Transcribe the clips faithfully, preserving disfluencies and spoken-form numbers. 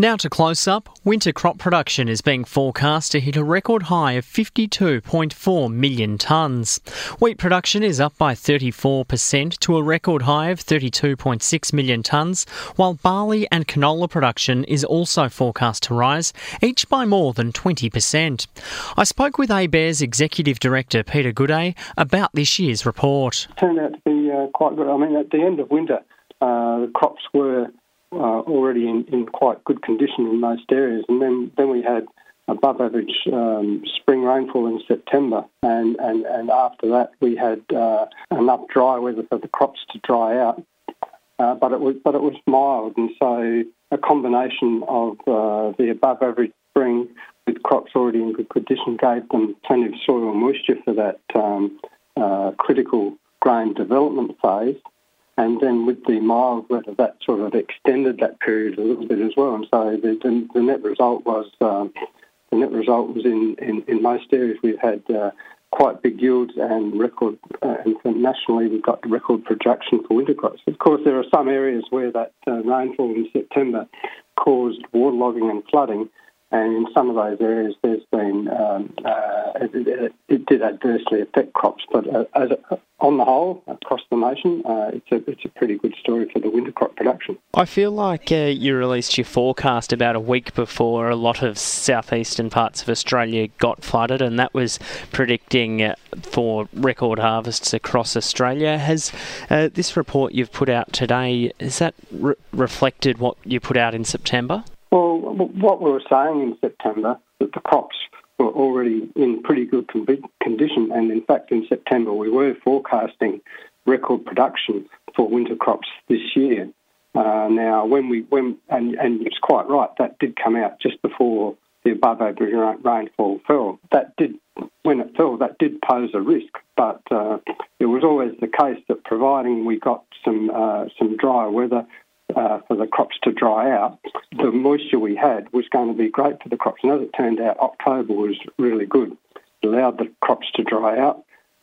Now to Close Up. Winter crop production is being forecast to hit a record high of fifty-two point four million tonnes. Wheat production is up by thirty-four percent to a record high of thirty-two point six million tonnes, while barley and canola production is also forecast to rise, each by more than twenty percent. I spoke with ABARES Executive Director Peter Goodday about this year's report. It turned out to be uh, quite good. I mean, at the end of winter, uh, the crops were Uh, already in, in quite good condition in most areas, and then, then we had above average um, spring rainfall in September, and, and, and after that we had uh, enough dry weather for the crops to dry out, uh, but it was but it was mild, and so a combination of uh, the above average spring with crops already in good condition gave them plenty of soil moisture for that um, uh, critical grain development phase. And then with the mild weather, that sort of extended that period a little bit as well. And so the, the, the net result was um, the net result was in, in, in most areas we've had uh, quite big yields and record. Uh, and nationally, we've got record production for winter crops. Of course, there are some areas where that uh, rainfall in September caused waterlogging and flooding. And in some of those areas, there's been um, uh, it, it, it did adversely affect crops. But uh, as a, on the whole, across the nation, uh, it's a it's a pretty good story for the winter crop production. I feel like uh, you released your forecast about a week before a lot of southeastern parts of Australia got flooded, and that was predicting uh, for record harvests across Australia. Has uh, this report you've put out today, has that re- reflected what you put out in September? Well, what we were saying in September, that the crops were already in pretty good condition, and in fact in September we were forecasting record production for winter crops this year. Uh, now, when we when and, and it's quite right, that did come out just before the above average rainfall fell. That did, when it fell, that did pose a risk, but uh, it was always the case that providing we got some uh, some drier weather Uh, for the crops to dry out, the moisture we had was going to be great for the crops. And as it turned out, October was really good. It allowed the crops to dry out,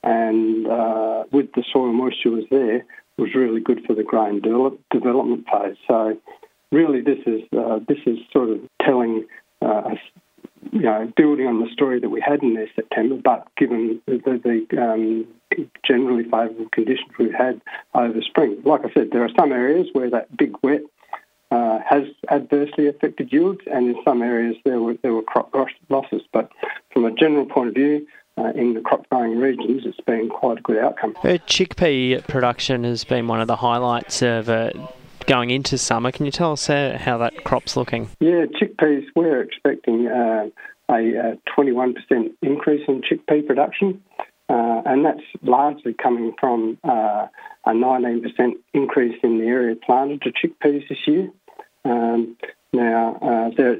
and uh, with the soil moisture was there, it was really good for the grain develop, development phase. So really this is uh, this is sort of telling uh, us, you know, building on the story that we had in there September, but given the, the, the um, generally favourable conditions we've had over spring. Like I said, there are some areas where that big wet uh, has adversely affected yields, and in some areas there were there were crop losses. But from a general point of view, uh, in the crop growing regions, it's been quite a good outcome. Uh, chickpea production has been one of the highlights of uh, going into summer. Can you tell us uh, how that crop's looking? Yeah, chickpeas, we're expecting uh, a, a twenty-one percent increase in chickpea production. Uh, and that's largely coming from uh, a nineteen percent increase in the area planted to chickpeas this year. Um, now, uh, there,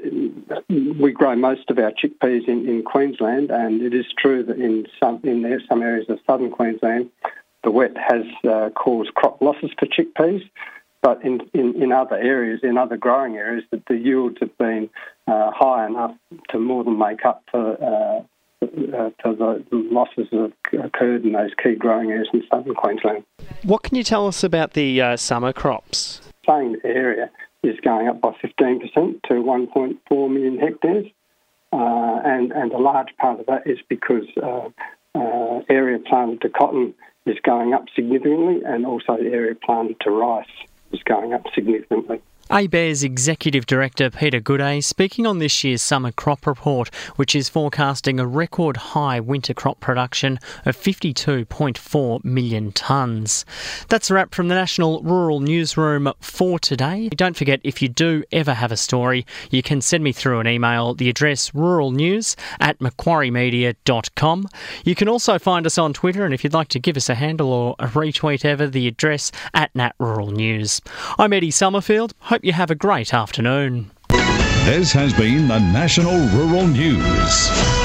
we grow most of our chickpeas in, in Queensland, and it is true that in some in there, some areas of southern Queensland, the wet has uh, caused crop losses for chickpeas. But in, in, in other areas, in other growing areas, that the yields have been uh, high enough to more than make up for uh, Uh, for the losses that have occurred in those key growing areas in southern Queensland. What can you tell us about the uh, summer crops? Same area is going up by fifteen percent to one point four million hectares, uh, and, and a large part of that is because uh, uh, area planted to cotton is going up significantly, and also the area planted to rice is going up significantly. ABARES Executive Director Peter Goodday speaking on this year's summer crop report, which is forecasting a record high winter crop production of fifty-two point four million tonnes. That's a wrap from the National Rural Newsroom for today. Don't forget, if you do ever have a story, you can send me through an email. The address ruralnews at macquarie media dot com. You can also find us on Twitter, and if you'd like to give us a handle or a retweet ever, the address at Nat Rural News. I'm Eddie Summerfield. Hope you have a great afternoon. This has been the National Rural News.